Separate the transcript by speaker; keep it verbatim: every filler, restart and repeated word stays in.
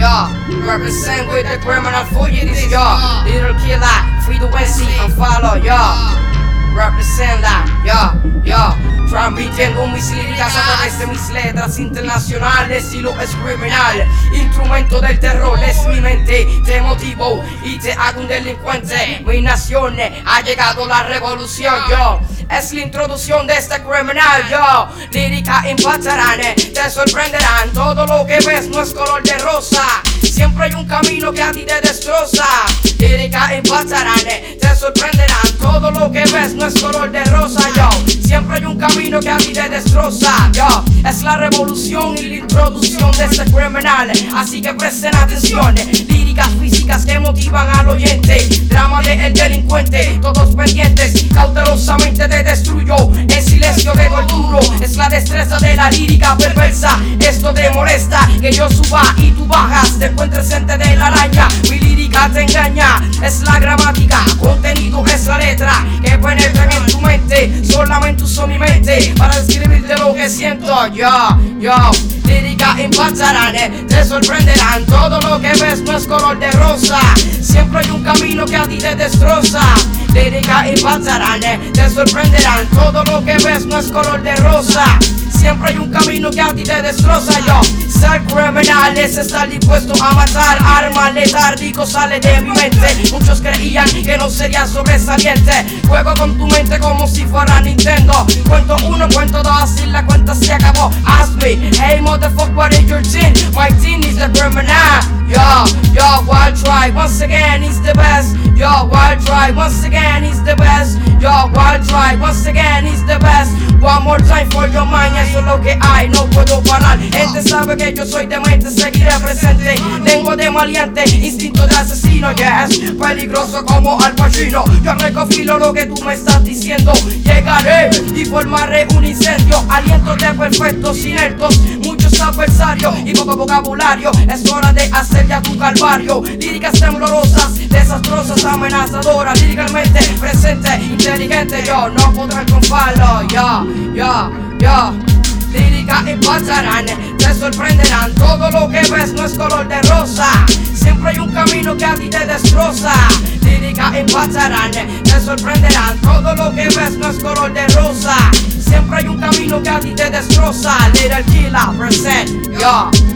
Speaker 1: yo. Represent with the criminal fugitives, yo. Little killer, free to N C and follow, yo. Represent that, yo, yo. Transmitiendo mis líricas a través de mis letras internacionales y lo es criminal. Instrumento del terror es mi mente. Te motivo y te hago un delincuente. Mi nación ha llegado la revolución, yo. Es la introducción de este criminal, yo. Lírica impactarán, te sorprenderán. Todo lo que ves no es color de rosa. Siempre hay un camino que a ti te destroza. Lírica impactarán, te sorprenderán. Todo lo que ves no es color de rosa, yo. Siempre hay un camino que a ti te destroza, yo. Es la revolución y la introducción de este criminal. Así que presten atención. Líricas físicas que motivan al oyente. Drama de el delincuente, todos pendientes. Cautelosamente te destruyo. En silencio te doy duro. Es la destreza de la lírica perversa. Esto te molesta, que yo suba y tú bajas. Te encuentres ente de la araña. Mi lírica te engaña. Es la gramática, contenido es la letra que penetran en tu mente. Solamente uso mi mente para describirte lo que siento, yo, yo. Lírica impactarán, te sorprenderán. Todo lo que ves no es color de rosa. Siempre hay un camino que a ti te destroza. Lírica impactarán, te sorprenderán. Todo lo que ves no es color de rosa. Siempre hay un camino que a ti te destroza, yo. Ser criminal es estar dispuesto a matar. Arma letárgico sale de mi mente. Muchos creían que no sería sobresaliente. Juego con tu mente como si fuera Nintendo. Cuento uno, cuento dos y la cuenta se acabó. Ask me, hey motherfucker, what is your team? My team is the criminal. Yo, yo, wild try, once again he's the best. Yo, wild try, once again he's the best. Yo, wild try, once again he's the best. One more time for your mind, eso es lo que hay, no puedo parar. Gente sabe que yo soy demente, seguiré presente. Tengo de maleante, instinto de asesino, yes. Peligroso como Al Pacino. Yo recofilo lo que tú me estás diciendo. Llegaré y formaré un incendio. Alientos de perfectos ineptos, muchos adversarios y poco vocabulario. Es hora de hacer ya tu calvario. Líricas temblorosas, desastrosas, amenazadoras. Líricamente presente, inteligente, yo. No podrán confarlo, yo, yo, yo. Lírica impactarán, te sorprenderán. Todo lo que ves no es color de rosa. Siempre hay un camino que a ti te destroza. Lírica impactarán, te sorprenderán. Todo lo que ves no es color de rosa. Siempre hay un camino que a ti te destroza. Little killer, present, yo.